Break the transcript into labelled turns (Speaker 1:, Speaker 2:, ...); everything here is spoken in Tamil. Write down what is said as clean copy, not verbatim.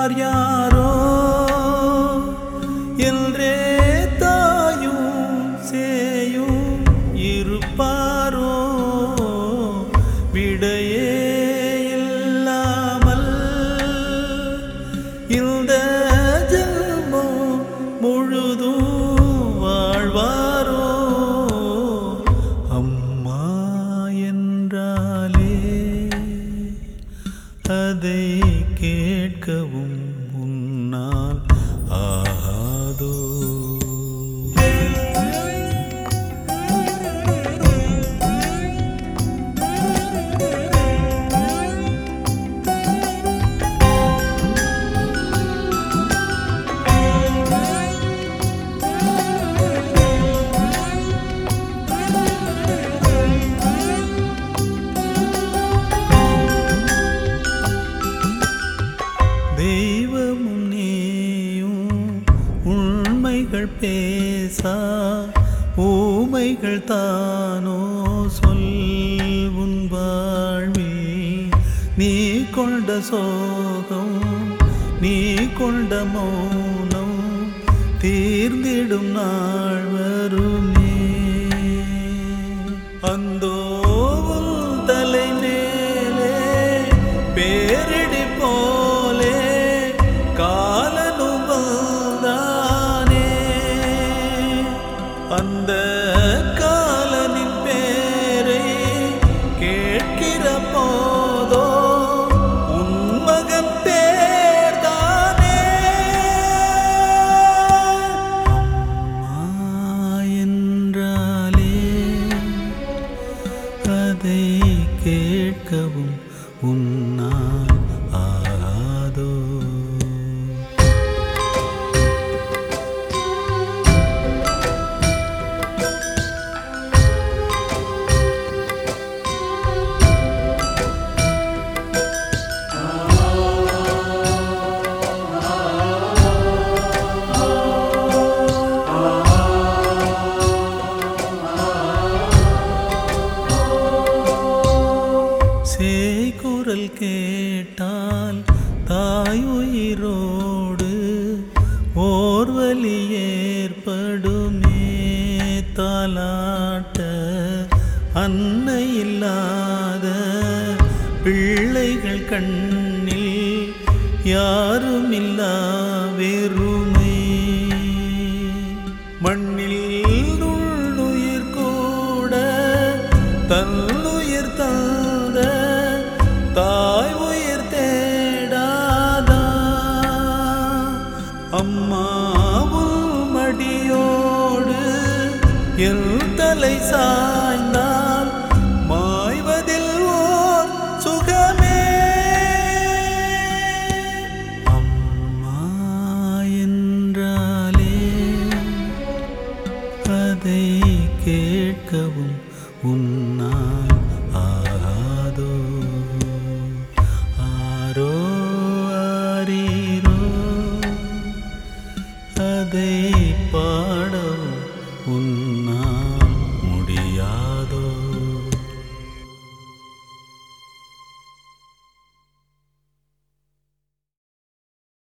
Speaker 1: யார் யாரோ என்றே தாயும் சேயும் இருப்பாரோ விடையே இல்லாமல் இந்த ஜென்மம் முழுதும் வாழ்வாரோ அம்மா என்றாலே அதை கேட்கவும் முன்னால் ஆகாதோ தெய்வமும் நீயும் உண்மைகள் பேசா ஊமைகள் தானோ சொல் உன் வாழ்வில் நீ கொண்ட சோகம் நீ கொண்ட மௌனம் தீர்ந்திடும் நாள் வருமே அந்தோ உன் தலை மேலே பேரிடி போலே காலனும் வந்தானே அந்த காலனின் பேரை கேட்கிற போதோ உன் மகன் பேர்தானே அம்மா என்றாலே அதை கேட்கவும் உன்னால் ஆகாதோ குரல் கேட்டால் தாய் உயிரோடு ஓர்வலி ஏற்படுமே தாலாட்ட அன்னை இல்லாத பிள்ளைகள் கண்ணில் யாருமில்லா வெறுமை மண்ணில் நுண்ணுயிர் கூட தன்னுயிர் தந்த தாய் உயிர் தேடாதா அம்மாவும் மடியோடு என் தலை சாய்ந்தால் மாய்வதில் ஓர் சுகமே அம்மா என்றாலே அதை கேட்கவும் உன்னால்